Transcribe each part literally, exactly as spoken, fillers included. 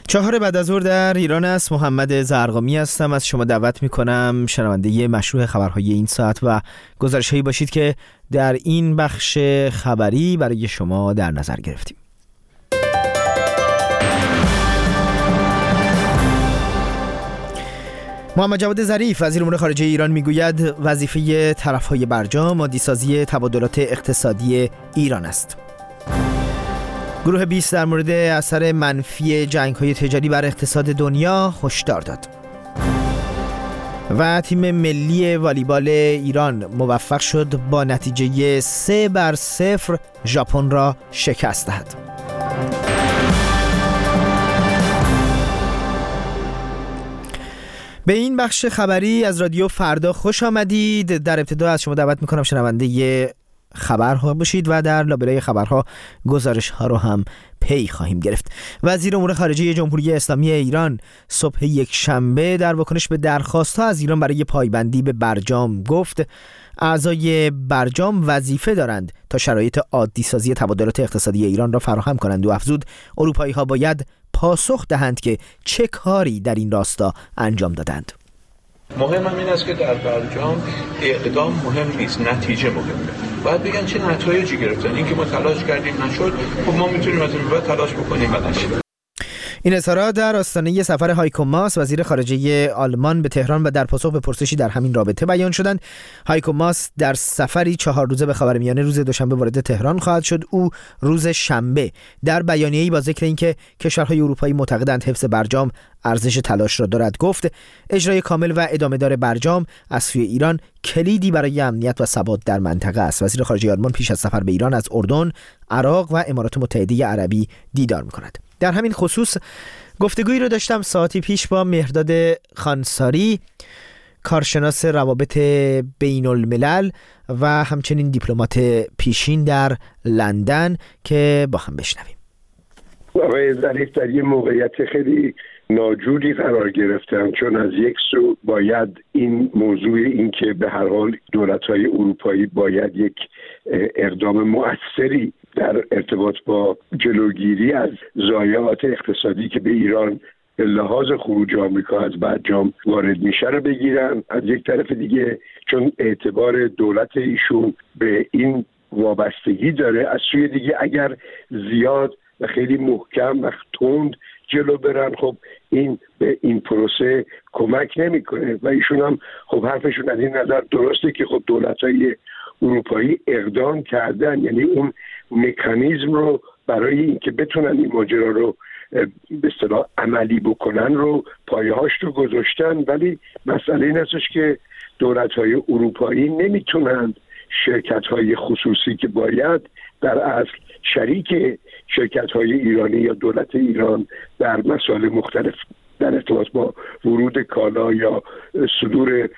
چهار بعد از ظهر در ایران است. محمد زرقامی هستم. از شما دعوت میکنم شنونده مشروع خبرهای این ساعت و گزارش‌هایی باشید که در این بخش خبری برای شما در نظر گرفتیم. محمد جواد ظریف وزیر امور خارجه ایران میگوید وظیفه طرف‌های برجام عادی‌سازی تبادلات اقتصادی ایران است. گروه بیست در مورد اثر منفی جنگ‌های تجاری بر اقتصاد دنیا هشدار داد. و تیم ملی والیبال ایران موفق شد با نتیجه سه بر صفر ژاپن را شکست دهد. به این بخش خبری از رادیو فردا خوش آمدید. در ابتدا از شما دعوت میکنم شنونده خبرها باشید و در لابلای خبرها گزارش ها رو هم پی خواهیم گرفت. وزیر امور خارجه جمهوری اسلامی ایران صبح یک شنبه در واکنش به درخواست ها از ایران برای پایبندی به برجام گفت اعضای برجام وظیفه دارند تا شرایط عادی سازی تبادلات اقتصادی ایران را فراهم کنند و افزود اروپایی ها باید پاسخ دهند که چه کاری در این راستا انجام دادند. مهم هم این است که در برجام اقدام مهم نیست، نتیجه مهمه. باید بگن چه نتایجی گرفتن. این که ما تلاش کردیم نشد، خب ما میتونیم از این بعد تلاش بکنیم و نشد. این اظهارات در آستانه سفر هایکو ماس وزیر خارجه آلمان به تهران و در پاسخ به پرسشی در همین رابطه بیان شدند. هایکو ماس در سفری چهار روزه به خاورمیانه روز دوشنبه وارد تهران خواهد شد. او روز شنبه در بیانیه‌ای با ذکر اینکه کشورهای اروپایی معتقدند حفظ برجام ارزش تلاش را دارد گفت اجرای کامل و ادامه‌دار برجام از سوی ایران کلیدی برای امنیت و ثبات در منطقه است. وزیر خارجه آلمان پیش از سفر به ایران از اردن، عراق و امارات متحده عربی دیدار می‌کند. در همین خصوص گفتگویی رو داشتم ساعتی پیش با مهرداد خانساری، کارشناس روابط بین الملل و همچنین دیپلمات پیشین در لندن که با هم بشنویم. آقای ظریف در یه موقعیت خیلی ناجوری قرار گرفتن، چون از یک سو باید این موضوع این که به هر حال دولت‌های اروپایی باید یک اقدام مؤثری در ارتباط با جلوگیری از ضایعات اقتصادی که به ایران به لحاظ خروج آمریکا از برجام وارد میشه رو بگیرن. از یک طرف دیگه چون اعتبار دولت ایشون به این وابستگی داره، از سوی دیگه اگر زیاد و خیلی محکم و تند جلو برن خب این به این پروسه کمک نمیکنه و ایشون هم خب حرفشون از این نظر درسته که خب دولت‌های اروپایی اقدام کردن، یعنی اون مکانیزم رو برای اینکه بتونن این ماجرا رو به اصطلاح عملی بکنن رو پایه‌هاش رو گذاشتن، ولی مسئله این هستش که دولت‌های اروپایی نمیتونن شرکت‌های خصوصی که باید در اصل شریک شرکت‌های ایرانی یا دولت ایران در مسائل مختلف در ارتباط با ورود کالا یا صدور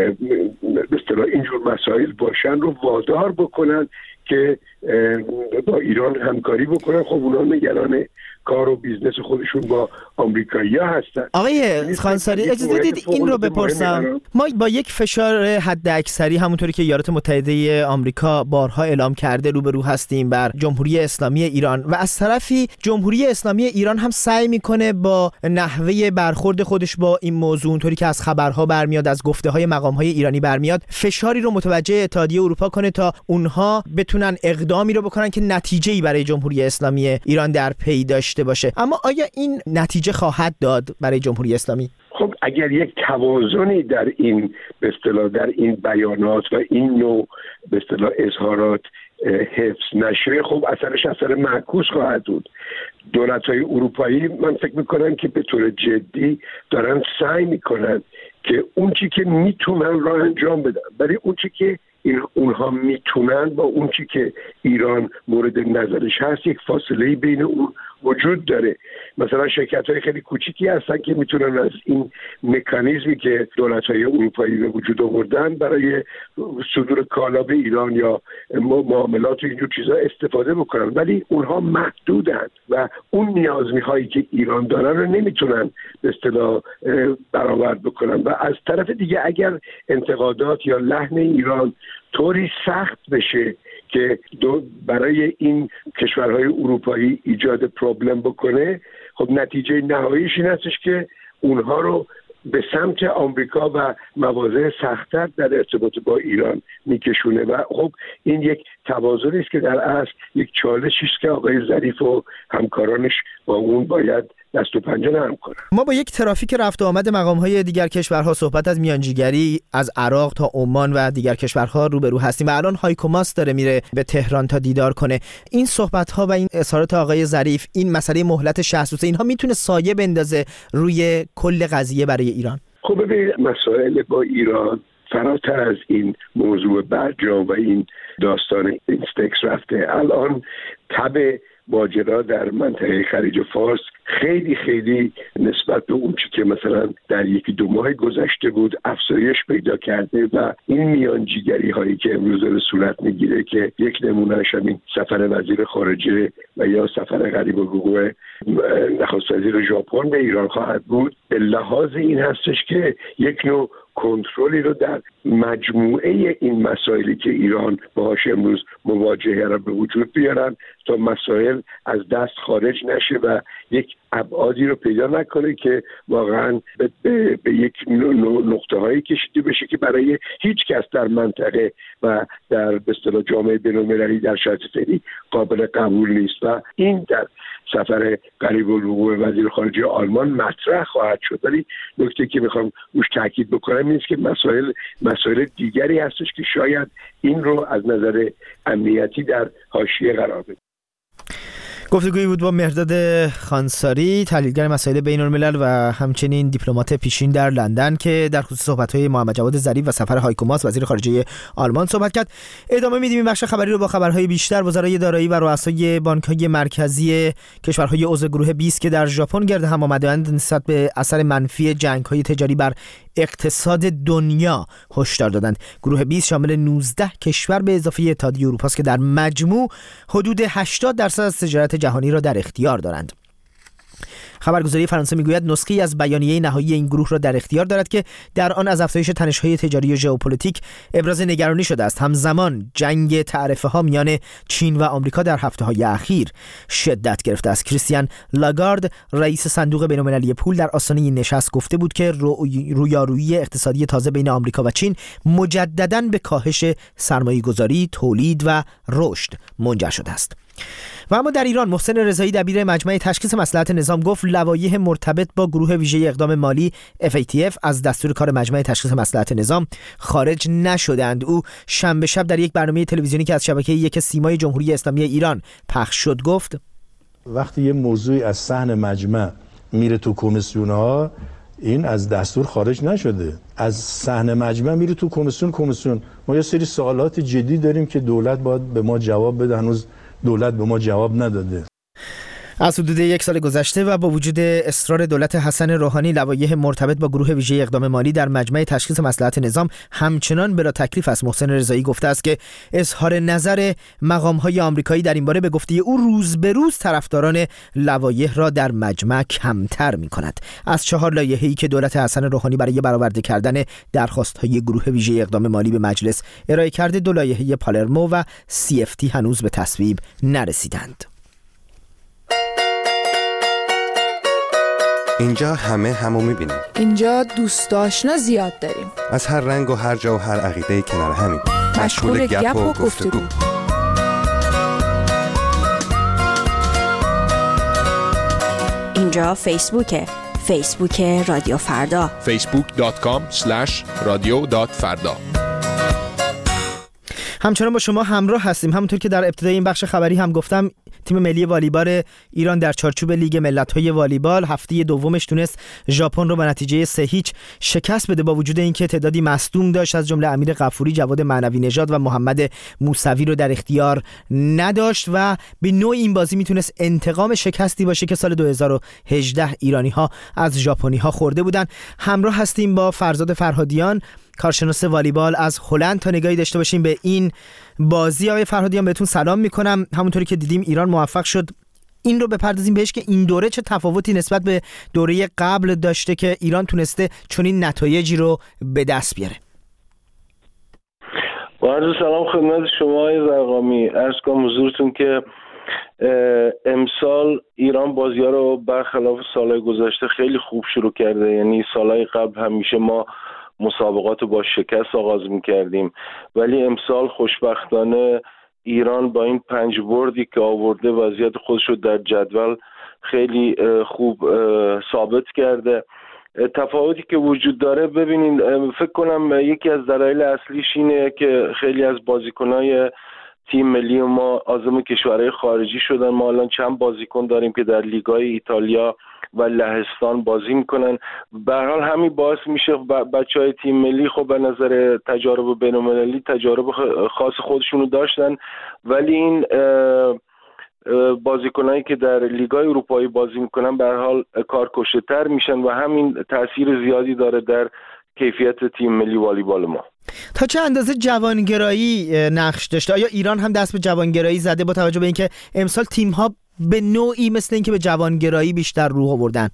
به اصطلاح اینجور مسائل باشن رو وادار بکنن که با ایران همکاری بکنن. خب اونا نگران کار و بیزنس خودشون با آمریکایی‌ها هستن. آقای خانساری اجازه بدید این رو بپرسم. ما با یک فشار حد اکثری همونطوری که ایالات متحده آمریکا بارها اعلام کرده روبرو هستیم بر جمهوری اسلامی ایران و از طرفی جمهوری اسلامی ایران هم سعی میکنه با نحوه برخورد خودش با این موضوع اونطوری که از خبرها برمیاد، از گفته‌های مقام‌های ایرانی برمیاد، فشاری رو متوجه اتحادیه اروپا کنه تا اونها بتونن اقدامی رو بکنن که نتیجه‌ای برای جمهوری اسلامی ایران در پی داشته باشه. اما آیا این نتیجه خواهد داد برای جمهوری اسلامی؟ خب اگر یک توازنی در این به اصطلاح در این بیانات و این نوع به اصطلاح اظهارات حفظ نشه، خب اثرش اثر معکوس خواهد بود. دولت‌های اروپایی من فکر می‌کنم که به طور جدی دارن سعی می‌کنن که اون چی که میتونن را انجام بدن، برای اون چی که این اونها میتونن با اون چی که ایران مورد نظرش هست یک فاصله بین اون وجود داره. مثلا شرکت‌های خیلی کوچیکی هستن که میتونن از این مکانیزمی که دولت‌های اروپایی به وجود آوردن برای صدور کالا به ایران یا معاملات و اینجور چیزا استفاده بکنن، ولی اونها محدودن و اون نیازمی‌هایی که ایران دارن رو نمیتونن به اصطلاح برآورد بکنن. و از طرف دیگه اگر انتقادات یا لحن ایران طوری سخت بشه که برای این کشورهای اروپایی ایجاد پروبلم بکنه، خب نتیجه نهاییش این هستش که اونها رو به سمت آمریکا و مواضع سخت‌تر در ارتباط با ایران میکشونه و خب این یک توازنی است که در اصل یک چالشی است که آقای ظریف و همکارانش با اون باید دست و پنجه نرم کنن. ما با یک ترافیک رفت و آمد مقام‌های دیگر کشورها صحبت از میانجیگری از عراق تا عمان و دیگر کشورها روبرو هستیم و الان هایکو ماس داره میره به تهران تا دیدار کنه. این صحبت‌ها و این اظهارات آقای ظریف، این مسئله مهلت شصت روزه، اینها میتونه سایه بندازه روی کل قضیه برای ایران؟ خب ببینید مسائل با ایران فراتر از این موضوع برجام و این داستان اینستکس رفته. الان تب ماجرا در منطقه خلیج فارس خیلی خیلی نسبت به اون چی که مثلا در یکی دو ماه گذشته بود افزایش پیدا کرده و این میانجیگری هایی که امروز داره صورت میگیره که یک نمونهش همین سفر وزیر خارجه و یا سفر قریب الوقوع نخست وزیر ژاپن به ایران خواهد بود، به لحاظ این هستش که یک نوع کنترلی رو در مجموعه این مسائلی که ایران باهاش امروز مواجهه را به وجود بیارن تا مسائل از دست خارج نشه و یک ابعادی رو پیدا نکنه که واقعا به, به, به یک نقطه هایی کشیده بشه که برای هیچ کس در منطقه و در به اصطلاح جامعه بین‌المللی در شرایط فعلی قابل قبول نیست و این در سفر قریب الوقوع وزیر خارجه آلمان مطرح خواهد شد. ولی نکته که میخوام روش تاکید بکنم این است که مسائل مسائل دیگری هستش که شاید این رو از نظر امنیتی در حاشیه قرار بده. گفتگویی بود با مهرداد خانساری، تحلیلگر مسائل بین‌الملل و همچنین دیپلمات پیشین در لندن که در خصوص صحبت‌های محمد جواد ظریف و سفر هایکو ماس وزیر خارجه آلمان صحبت کرد. ادامه میدیم این بخش خبری رو با خبرهای بیشتر. وزرای دارایی و رؤسای بانک‌های مرکزی کشورهای عضو گروه بیست که در ژاپن گرد هم آمدند نسبت به اثر منفی جنگ‌های تجاری بر اقتصاد دنیا هشدار دادند. گروه بیست شامل نوزده کشور به اضافه اتحادیه اروپا است که در مجموع حدود هشتاد درصد از تجارت جهانی را در اختیار دارند. خبرگزاری فرانسه میگوید نسخه‌ای از بیانیه نهایی این گروه را در اختیار دارد که در آن از افزایش تنش‌های تجاری و ژئوپلیتیک ابراز نگرانی شده است. همزمان جنگ تعرفه‌ها میان چین و آمریکا در هفته‌های اخیر شدت گرفته است. کریستیان لاگارد رئیس صندوق بین‌المللی پول در آستانه این نشست گفته بود که رویارویی اقتصادی تازه بین آمریکا و چین مجدداً به کاهش سرمایه‌گذاری، تولید و رشد منجر شده است. و اما در ایران محسن رضایی دبیر مجمع تشخیص مصلحت نظام گفت لوایح مرتبط با گروه ویژه اقدام مالی اف ای تی اف از دستور کار مجمع تشخیص مصلحت نظام خارج نشدند. او شنبه شب در یک برنامه تلویزیونی که از شبکه یک سیمای جمهوری اسلامی ایران پخش شد گفت وقتی یه موضوعی از صحن مجمع میره تو کمیسیون‌ها این از دستور خارج نشده، از صحن مجمع میره تو کمیسیون. کمیسیون ما یه سری سوالات جدی داریم که دولت باید به ما جواب بده، هنوز دولت به ما جواب نداده. از حدود یک سال گذشته و با وجود اصرار دولت حسن روحانی لوایح مرتبط با گروه ویژه اقدام مالی در مجمع تشخیص مصلحت نظام همچنان بلا تکلیف است. محسن رضایی گفته است که اظهار نظر مقام‌های آمریکایی در این باره به گفته او روز به روز طرفداران لوایح را در مجمع کمتر می‌کند. از چهار لایحه‌ای که دولت حسن روحانی برای برآورده کردن درخواست‌های گروه ویژه اقدام مالی به مجلس ارائه کرده، دو لایحه پالرمو و سی اف تی هنوز به تصویب نرسیدند. اینجا همه همو میبینیم. اینجا دوست آشنا زیاد داریم. از هر رنگ و هر جا و هر عقیده کنار همیم. مشغول گپ و گفتگو. اینجا فیسبوکه. فیسبوک رادیو فردا. فیسبوک دات کام اسلش رادیو دات فردا. همچنان با شما همراه هستیم. همونطور که در ابتدای این بخش خبری هم گفتم، تیم ملی والیبال ایران در چارچوب لیگ ملت‌های والیبال هفته دومش تونست ژاپن رو به نتیجه سه هیچ شکست بده، با وجود اینکه تعدادی مصدوم داشت، از جمله امیر غفوری، جواد معنوی نژاد و محمد موسوی رو در اختیار نداشت و به نوع این بازی میتونست انتقام شکستی باشه که سال دو هزار و هجده ایرانی‌ها از ژاپنی‌ها خورده بودن. همراه هستیم با فرزاد فرهادیان، کارشناس والیبال از هلند، تا نگاهی داشته باشیم به این بازی. آقای فرهادیان بهتون سلام میکنم. همونطوری که دیدیم ایران موفق شد این رو بپردازیم بهش که این دوره چه تفاوتی نسبت به دوره قبل داشته که ایران تونسته چنین نتایجی رو به دست بیاره. با عرض سلام خدمت شما آقای زرقامی، عرض کنم حضورتون که امسال ایران بازی‌ها رو برخلاف سالهای گذشته خیلی خوب شروع کرده. یعنی سالهای قبل همیشه ما مسابقات با شکست آغاز می‌کردیم، ولی امسال خوشبختانه ایران با این پنج بردی که آورده وضعیت خودش رو در جدول خیلی خوب ثابت کرده. تفاوتی که وجود داره، ببینید فکر کنم یکی از دلایل اصلیش اینه که خیلی از بازیکن‌های تیم ملی ما عازم کشورهای خارجی شدن. ما الان چند بازیکن داریم که در لیگ‌های ایتالیا و لهستان بازی میکنن. به هر حال همین باعث میشه بچهای تیم ملی خب به نظر تجارب بین‌المللی تجارب خاص خودشونو داشتن، ولی این بازیکنایی که در لیگ‌های اروپایی بازی میکنن به هر حال کارکشته‌تر میشن و همین تاثیر زیادی داره در کیفیت تیم ملی والیبال ما. تا چه اندازه جوانگرایی نقش داشته؟ آیا ایران هم دست به جوانگرایی زده با توجه به اینکه امسال تیم‌ها به نوعی مثل اینکه به جوانگرایی بیشتر روح آوردن؟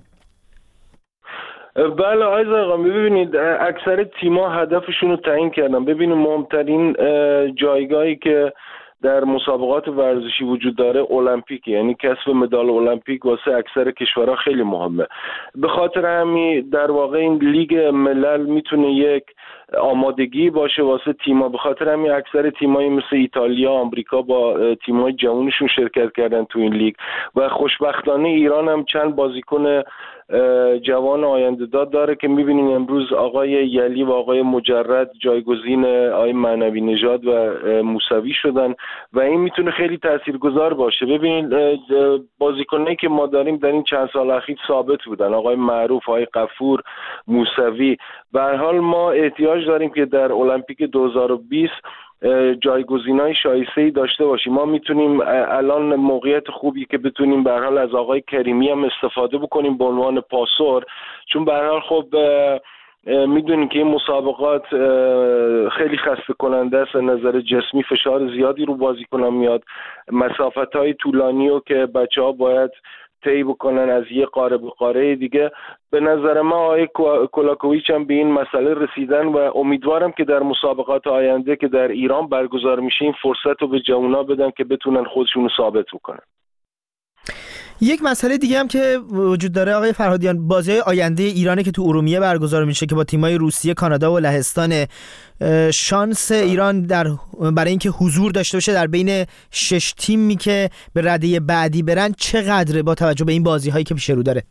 بله آقای زرقامی، ببینید اکثر تیم‌ها هدفشون رو تعیین کردن. ببینید مهمترین جایگاهی که در مسابقات ورزشی وجود داره المپیک، یعنی کسب مدال المپیک واسه اکثر کشورها خیلی مهمه. به خاطر همین در واقع این لیگ ملل میتونه یک آمادگی باشه واسه تیم‌ها. به خاطر همین اکثر تیم‌های مثل ایتالیا، آمریکا با تیم‌های جوانشون شرکت کردن تو این لیگ و خوشبختانه ایران هم چند بازیکن جوان آینده دار داره که می‌بینیم امروز آقای یلی و آقای مجرد جایگزین آقای معنوی نژاد و موسوی شدن و این میتونه خیلی تاثیرگذار باشه. ببینید بازیکنایی که ما داریم در این چند سال اخیر ثابت بودن، آقای معروف، آقای غفور، موسوی. به هر حال ما احتیاج داریم که در المپیک دو هزار و بیست جایگزینای شایسته‌ای داشته باشیم. ما میتونیم الان موقعیت خوبی که بتونیم به هر حال از آقای کریمی هم استفاده بکنیم به عنوان پاسور، چون به هر حال خب میدونیم که این مسابقات خیلی خسته کننده است، از نظر جسمی فشار زیادی رو بازیکنان میاد، مسافت‌های طولانی رو که بچه‌ها باید طی بکنن از یه قاره به قاره دیگه. به نظر ما آقای کولاکویچ هم به این مسئله رسیدن و امیدوارم که در مسابقات آینده که در ایران برگزار میشه این فرصت رو به جوونا بدن که بتونن خودشون رو ثابت بکنن. یک مسئله دیگه هم که وجود داره آقای فرهادیان، بازی آینده ایرانه که تو ارومیه برگزار میشه که با تیمای روسیه، کانادا و لهستان. شانس ایران در برای اینکه حضور داشته باشه در بین شش تیمی که به رده بعدی برن چقدره با توجه به این بازی هایی که پیش رو داره؟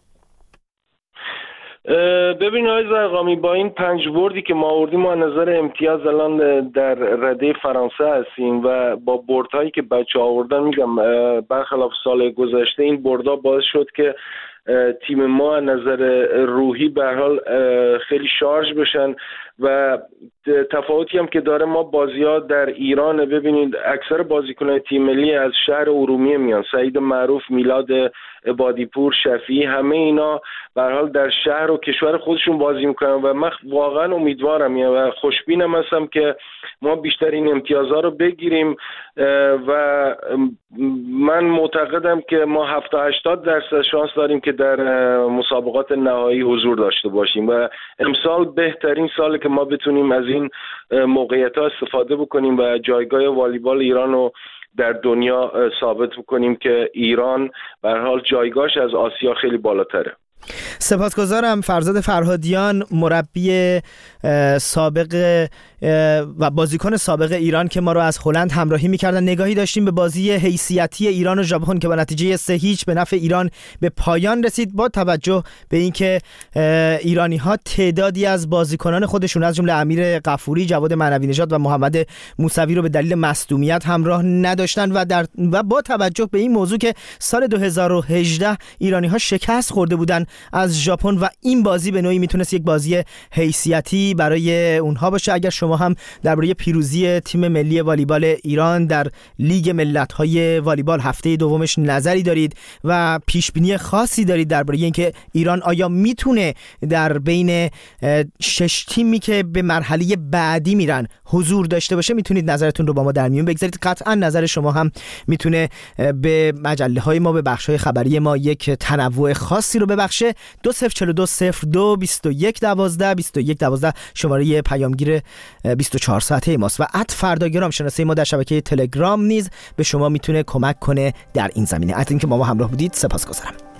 ببین آقای زرقامی، با این پنج بردی که ما آوردیم ما نظر امتیاز الان در رده فرانسه هستیم و با بردهایی که بچه آوردن، میگم برخلاف سال گذشته این بردها باعث شد که تیم ما نظر روحی به هر حال خیلی شارژ بشن و تفاوتی هم که داره ما بازی‌ها در ایران، ببینید اکثر بازیکنان تیم ملی از شهر ارومیه میان، سعید معروف، میلاد عبادی‌پور، شفیعی، همه اینا به هر حال در شهر و کشور خودشون بازی میکنن و من واقعا امیدوارم و خوشبینم هستم که ما بیشترین امتیازها رو بگیریم و من معتقدم که ما هفتاد هشتاد درصد شانس داریم که در مسابقات نهایی حضور داشته باشیم و امسال بهترین ساله که ما بتونیم از این موقعیت‌ها استفاده بکنیم و جایگاه والیبال ایران رو در دنیا ثابت بکنیم که ایران به هر حال جایگاهش از آسیا خیلی بالاتره. سپاسگزارم. فرزاد فرهادیان، مربی سابق و بازیکن سابق ایران که ما رو از هلند همراهی می‌کردن. نگاهی داشتیم به بازی حیثیتی ایران و ژاپن که با نتیجه سه هیچ به نفع ایران به پایان رسید، با توجه به اینکه ایرانی‌ها تعدادی از بازیکنان خودشون از جمله امیر غفوری، جواد معنوی نژاد و محمد موسوی رو به دلیل مصدومیت همراه نداشتن و در و با توجه به این موضوع که سال دو هزار و هجده ایرانی‌ها شکست خورده بودن از ژاپن و این بازی به نوعی میتونست یک بازی حیثیتی برای اونها باشه. اگر شما هم درباره پیروزی تیم ملی والیبال ایران در لیگ ملت‌های والیبال هفته دومش نظری دارید و پیش بینی خاصی دارید درباره اینکه ایران آیا میتونه در بین شش تیمی که به مرحله بعدی میرن حضور داشته باشه، میتونید نظرتون رو با ما در میون بگذارید. قطعا نظر شما هم میتونه به مجله های ما، به بخش های خبری ما یک تنوع خاصی رو ببخشه. دو صفر چهار دو صفر دو بیست و یک دوازده بیست و یک دوازده شماره پیامگیر بیست و چهار ساعته ماست و ات فرداگرام شناسه ما در شبکه تلگرام نیز به شما میتونه کمک کنه در این زمینه. از اینکه با ما همراه بودید سپاسگزارم.